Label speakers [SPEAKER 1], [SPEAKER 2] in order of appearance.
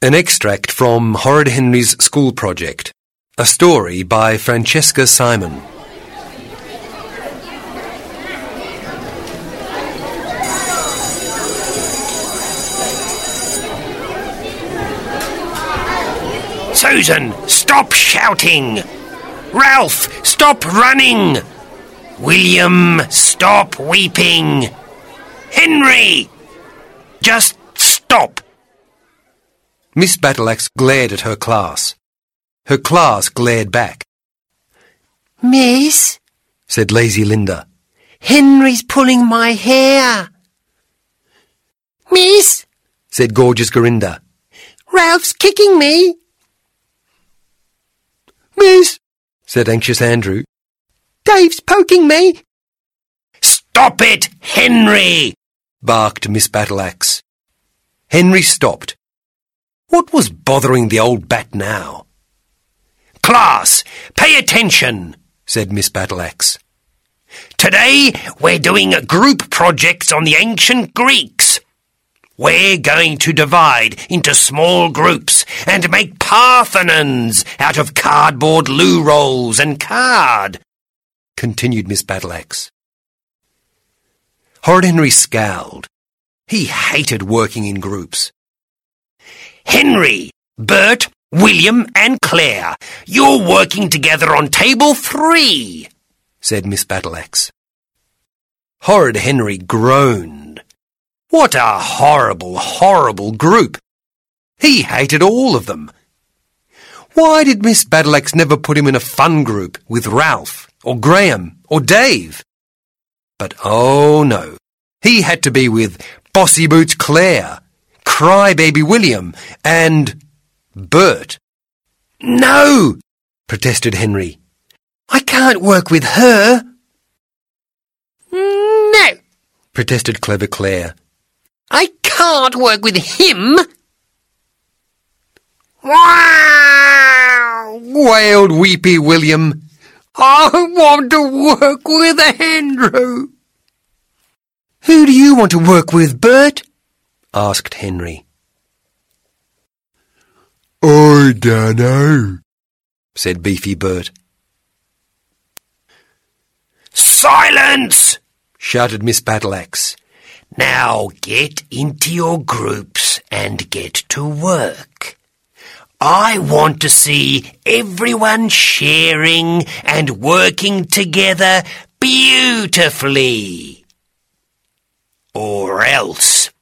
[SPEAKER 1] An extract from Horrid Henry's School Project. A story by Francesca Simon.
[SPEAKER 2] Susan, stop shouting! Ralph, stop running! William, stop weeping! Henry, just stop!
[SPEAKER 1] Miss Battleaxe glared at her class. Her class glared back.
[SPEAKER 3] "Miss,"
[SPEAKER 1] said lazy Linda.
[SPEAKER 3] "Henry's pulling my hair." "Miss,"
[SPEAKER 1] said gorgeous Gorinda.
[SPEAKER 3] "Ralph's kicking me."
[SPEAKER 1] "Miss," said anxious Andrew.
[SPEAKER 3] "Dave's poking me."
[SPEAKER 2] Stop it, Henry!
[SPEAKER 1] barked Miss Battleaxe. Henry stopped. What was bothering the old bat now?
[SPEAKER 2] Class, pay attention,
[SPEAKER 1] said Miss Battleaxe.
[SPEAKER 2] Today we're doing group projects on the ancient Greeks. We're going to divide into small groups and make Parthenons out of cardboard loo rolls and card,
[SPEAKER 1] continued Miss Battleaxe. Horrid Henry scowled. He hated working in groups.
[SPEAKER 2] Henry, Bert, William and Claire, you're working together on table 3,
[SPEAKER 1] said Miss Battleaxe. Horrid Henry groaned. What a horrible, horrible group! He hated all of them. Why did Miss Battleaxe never put him in a fun group with Ralph or Graham or Dave? But oh no, he had to be with Bossy Boots Claire, Crybaby William and Bert.
[SPEAKER 2] No,
[SPEAKER 1] protested Henry.
[SPEAKER 3] "I can't work with her."
[SPEAKER 2] No,
[SPEAKER 1] protested clever Claire.
[SPEAKER 3] "I can't work with him."
[SPEAKER 2] Wow!
[SPEAKER 1] Wailed Weepy William.
[SPEAKER 3] "I want to work with Andrew."
[SPEAKER 1] "Who do you want to work with, Bert?" asked Henry.
[SPEAKER 4] "I dunno,"
[SPEAKER 1] said Beefy Bert.
[SPEAKER 2] Silence!
[SPEAKER 1] shouted Miss Battleaxe.
[SPEAKER 2] Now get into your groups and get to work. I want to see everyone sharing and working together beautifully. Or else